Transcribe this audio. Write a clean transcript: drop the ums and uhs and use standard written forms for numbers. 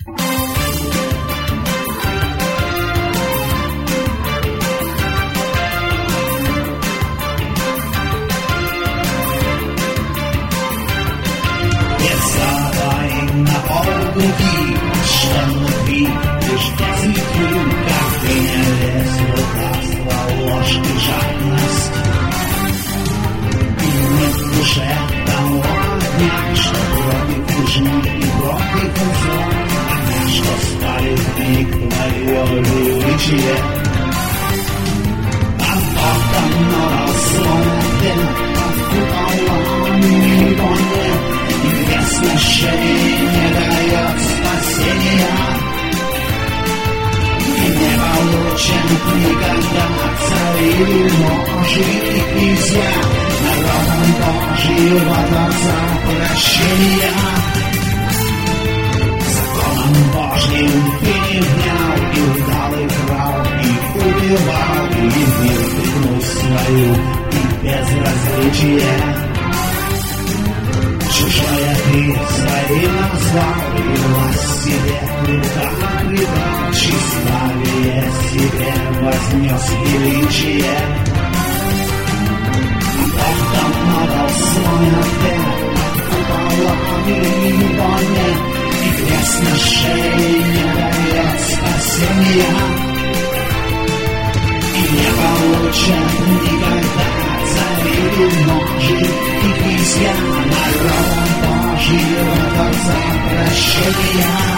На полпути, что внутри, лишь цвету, как дыня лес, лукавство, ложь и жадность. И нет в душе того огня, что против лжи и против узор, огня, что спалит миг твое величие. А потом на рассвете, под куполами нет. Смешение не дает спасения, и не получен никогда цари Божьи князья, народом Божьего Творца прощения. Законом Божьим ты не внял, и вдал и крал, и убивал, и мир пригнул свою, и безразличие. Чужая ты своим назвал, и власть себе рука придал, тщеславие себе вознес величие. А Бог давно дал свой ответ, куполами его нет, и крест на шее не дает спасения. И не получен никогда цари Божьи и князья, народом Божьего Творца прощения.